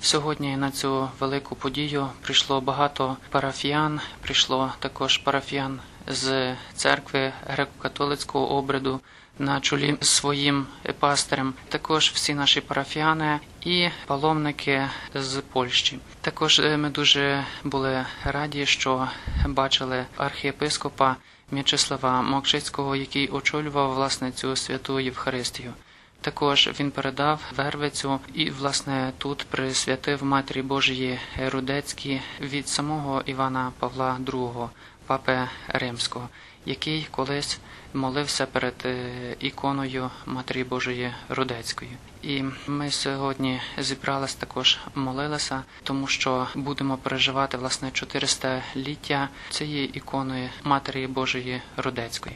Сьогодні на цю велику подію прийшло багато парафіян, прийшло також парафіян з церкви греко-католицького обряду на чолі з своїм пастирем, також всі наші парафіяни і паломники з Польщі. Також ми дуже були раді, що бачили архієпископа М'ячеслава Мокшицького, який очолював, власне, цю святу Євхаристію. Також він передав Вервицю і, власне, тут присвятив Матері Божої Рудецькій від самого Івана Павла II, папи Римського, який колись молився перед іконою Матері Божої Рудецької. І ми сьогодні зібралися, також молилися, тому що будемо переживати, власне, 400-ліття цієї ікони Матері Божої Рудецької.